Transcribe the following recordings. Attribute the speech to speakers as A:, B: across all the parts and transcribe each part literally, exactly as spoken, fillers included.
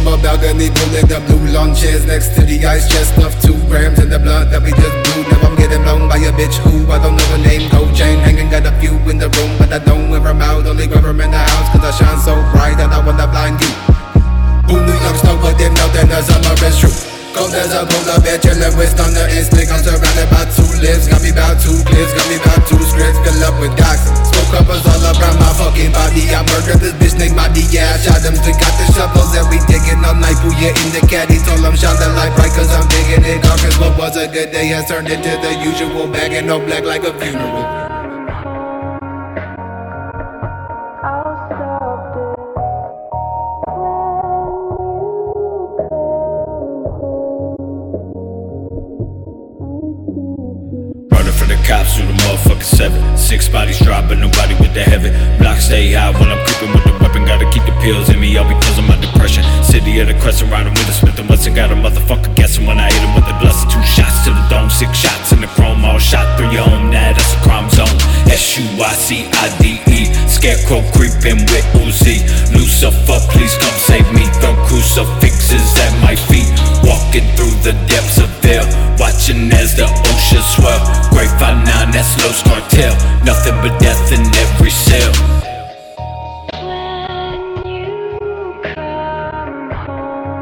A: a balcony, pulling the blue lawn chairs next to the ice chest. Stuffed two grams in the blunt that we just blew. Now I'm getting blown by a bitch who I don't know her name. Gold chain hanging, got a few in the room, but I don't wear them out. Only wear them in the house, cause I shine so bright that I wanna blind you. Who New York snow, but them know that the summer is true. Cold as a polar bear, chillin' with thunder and stick. I'm surrounded by two lips, got me about two clips, got me about two scripts, fill up with docs. Smoke uppers all around my fucking body. I murdered this bitch named Maddie, yeah, I shot them. Still got the shovels that we digging all night. Booyah in the caddy, told them shine the light bright, cause I'm digging it. Cause what was a good day has turned into the usual. Bagging no black like a funeral.
B: Cops through the motherfucking seven. Six bodies dropping, nobody with the heaven. Block stay high when I'm creeping with the weapon. Gotta keep the pills in me, all because of my depression. City of the Crescent, riding with a Smith and Wesson. Got a motherfucker guessing when I hit him with the blessing. Two shots to the dome, six shots in the chrome. All shot through your home, now that's a crime zone. S U I C I D E. Scarecrow creeping with Uzi. Lucifer, please come save me. Throw crucifixes at my feet. Walking through the depths of hell, watching as the ocean swell. Great five nine, that's Los Cartel. Nothing but death in every cell.
C: When you come home,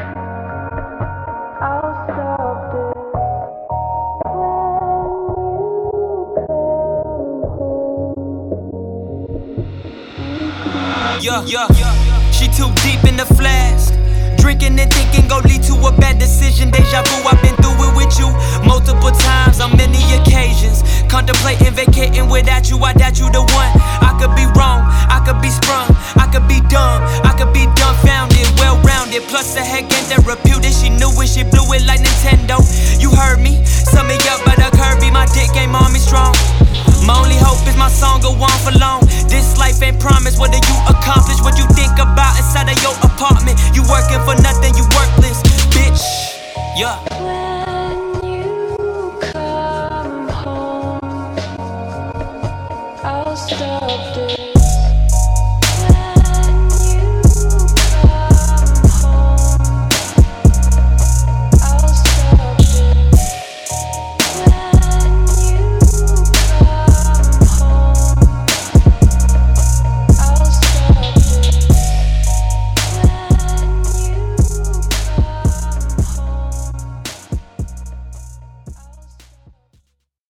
C: I'll stop this. When you come home.
D: Yeah, yeah, she too deep in the flask. Drinking and thinking gon' lead to a bad decision. Deja vu, I've been through it with you multiple times on many occasions. Contemplating vacating without you, I doubt you the one. I could be wrong, I could be sprung, I could be dumb, I could be dumbfounded, well-rounded. Plus the heck ain't that reputed. She knew it, she blew it like Nintendo. You heard me, sum me up by the Kirby. My dick game on me strong. My only hope is my song go on for long. This life ain't promised, whether you accomplish